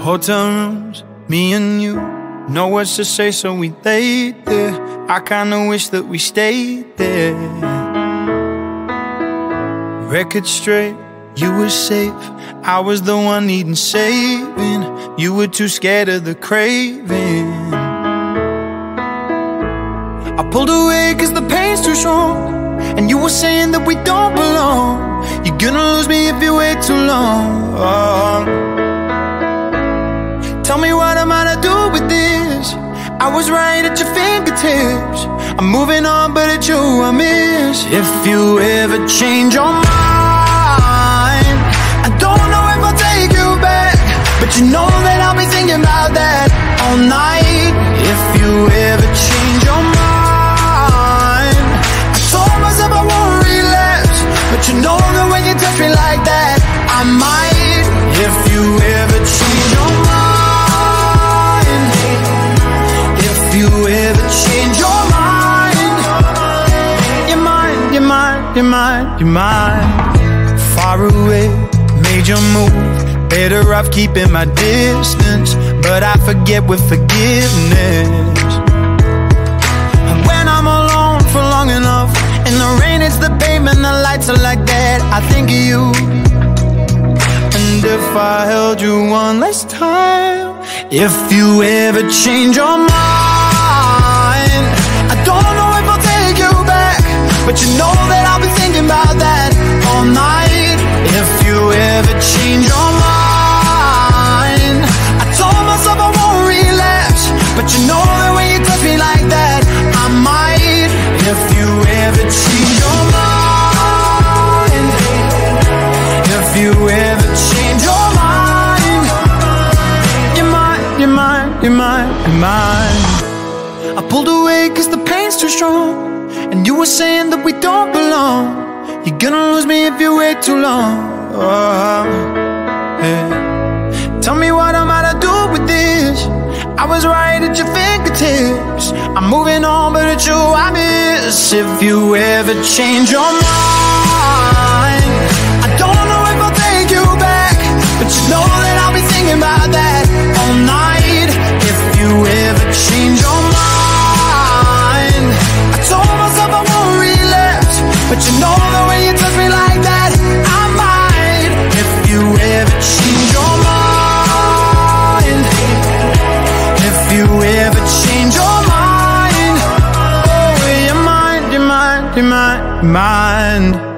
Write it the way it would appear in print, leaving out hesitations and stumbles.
Hotel rooms, me and you, no words to say, so we laid there. I kinda wish that we stayed there. Record straight, you were safe, I was the one needing saving. You were too scared of the craving. I pulled away cause the pain's too strong, and you were saying that we don't belong. You're gonna lose me if you wait too long. Tell me what am I to do with this? I was right at your fingertips. I'm moving on, but it's you I miss. If you ever change your mind, I don't know if I'll take you back, but you know that I'll be thinking about that all night. If you ever change your mind, I told myself I won't relapse, but you know that when you touch me like that, I might. If you ever change your mind, if you ever change your mind, you're mine, you're mine, you're mine, you're mine. Far away, made your move, better off keeping my distance, but I forget with forgiveness. And when I'm alone for long enough, in the rain it's the pavement, the lights are like that, I think of you. And if I held you one last time, if you ever change your mind, I don't know if I'll take you back, but you know that I'll be thinking about that all night. If you ever change your mind, I told myself I won't relapse, but you know that when you touch me like that, I might. If you ever change your mind, if you ever change your mind, you're mine, you're mine, you're mine, you're mine. I pulled away cause the pain's too strong, and you were saying that we don't belong. You're gonna lose me if you wait too long. Yeah. Tell me what am I to do with this? I was right at your fingertips. I'm moving on, but it's you I miss. If you ever change your mind, I don't know if I'll take you back, but you know that I'll be thinking about that all night. If you ever change your mind, I told myself I won't relapse, but you know that when you touch me like that, I might. If you ever change your mind, if you ever change your mind, oh, you're mine, you're mine, you're mine, you're mine.